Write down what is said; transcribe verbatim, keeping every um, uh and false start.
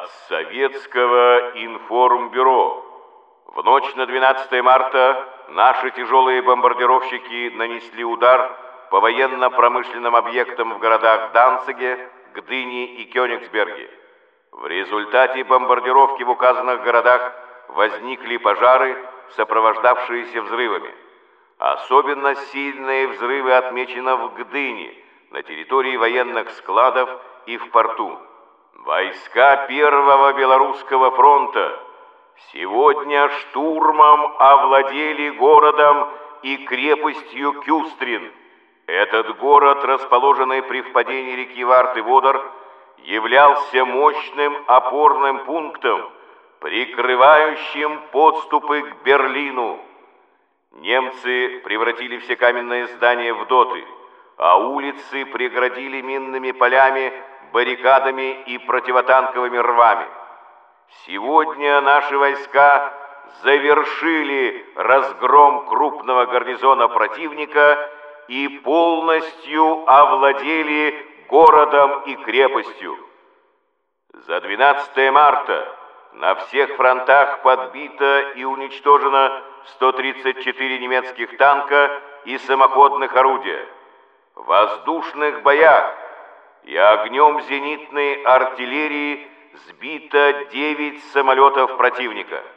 От Советского информбюро. В ночь на двенадцатое марта наши тяжелые бомбардировщики нанесли удар по военно-промышленным объектам в городах Данциге, Гдыне и Кёнигсберге. В результате бомбардировки в указанных городах возникли пожары, сопровождавшиеся взрывами. Особенно сильные взрывы отмечены в Гдыне, на территории военных складов и в порту. Войска Первого Белорусского фронта сегодня штурмом овладели городом и крепостью Кюстрин. Этот город, расположенный при впадении реки Варты-Водор, являлся мощным опорным пунктом, прикрывающим подступы к Берлину. Немцы превратили все каменные здания в доты, а улицы преградили минными полями, баррикадами и противотанковыми рвами. Сегодня наши войска завершили разгром крупного гарнизона противника и полностью овладели городом и крепостью. За двенадцатое марта на всех фронтах подбито и уничтожено сто тридцать четыре немецких танка и самоходных орудия. В воздушных боях и огнем зенитной артиллерии сбито девять самолетов противника.